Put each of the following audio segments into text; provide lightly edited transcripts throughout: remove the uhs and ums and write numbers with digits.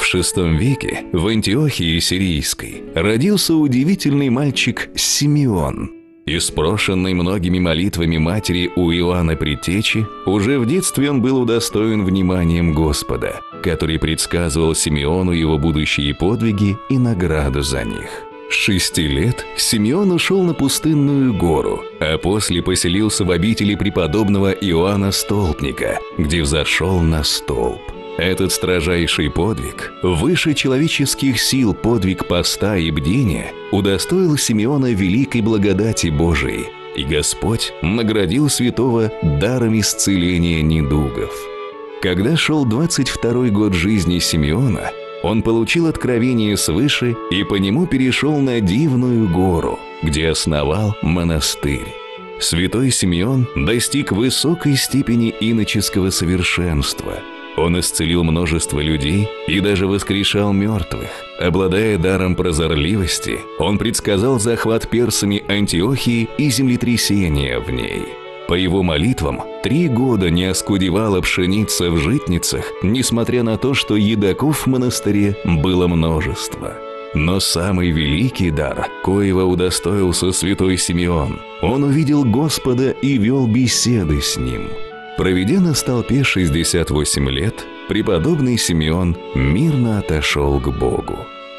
В VI веке в Антиохии Сирийской родился удивительный мальчик Симеон. Испрошенный многими молитвами матери у Иоанна Предтечи, уже в детстве он был удостоен вниманием Господа, который предсказывал Симеону его будущие подвиги и награду за них. С 6 лет Симеон ушел на пустынную гору, а после поселился в обители преподобного Иоанна Столпника, где взошел на столб. Этот строжайший подвиг, выше человеческих сил подвиг поста и бдения, удостоил Симеона великой благодати Божией, и Господь наградил святого даром исцеления недугов. Когда шел 22-й год жизни Симеона, он получил откровение свыше и по нему перешел на Дивную гору, где основал монастырь. Святой Симеон достиг высокой степени иноческого совершенства. Он исцелил множество людей и даже воскрешал мертвых. Обладая даром прозорливости, он предсказал захват персами Антиохии и землетрясение в ней. По его молитвам 3 года не оскудевала пшеница в житницах, несмотря на то, что едоков в монастыре было множество. Но самый великий дар, коего удостоился святой Симеон, он увидел Господа и вел беседы с Ним. Проведя на столпе 68 лет, преподобный Симеон мирно отошел к Богу.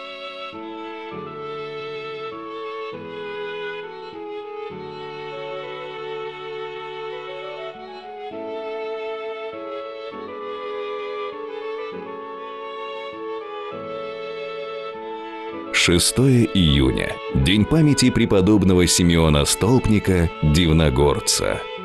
«6 июня. День памяти преподобного Симеона Столпника, Дивногорца».